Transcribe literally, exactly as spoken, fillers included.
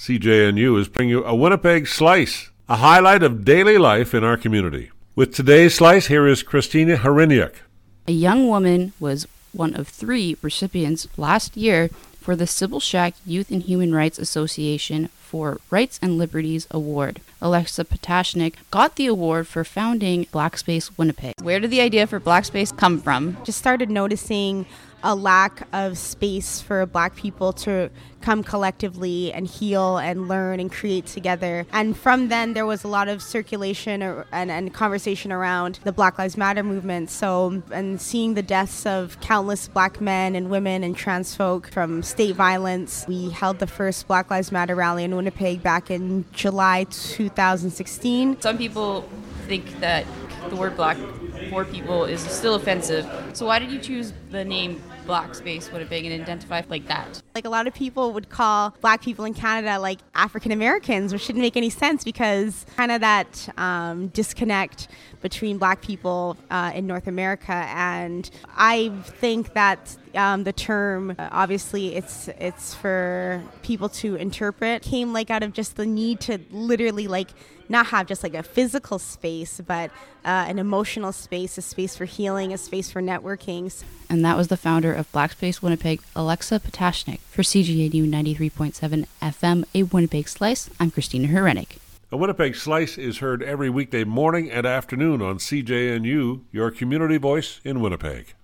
C J N U is bringing you a Winnipeg Slice, a highlight of daily life in our community. With today's Slice, here is Christina Hriniuk. A young woman was one of three recipients last year for the Sybil Shack Youth and Human Rights Association for Rights and Liberties Award. Alexa Patashnik got the award for founding Black Space Winnipeg. Where did the idea for Black Space come from? Just started noticing a lack of space for Black people to come collectively and heal and learn and create together. And from then, there was a lot of circulation or, and, and conversation around the Black Lives Matter movement. So, and seeing the deaths of countless Black men and women and trans folk from state violence, we held the first Black Lives Matter rally in Winnipeg back in July two thousand sixteen. Some people think that the word Black for people is still offensive. So why did you choose the name Black Space Winnipeg and identify like that? Like, a lot of people would call Black people in Canada like African Americans, which shouldn't make any sense because kind of that um, disconnect between Black people uh, in North America. And I think that um, the term, uh, obviously it's it's for people to interpret, came like out of just the need to literally like not have just like a physical space, but uh, an emotional space, a space for healing, a space for networking. And that was the founder of Black Space Winnipeg, Alexa Patashnik. For C G N U ninety-three point seven F M, a Winnipeg Slice, I'm Christina Hriniuk. A Winnipeg Slice is heard every weekday morning and afternoon on C J N U, your community voice in Winnipeg.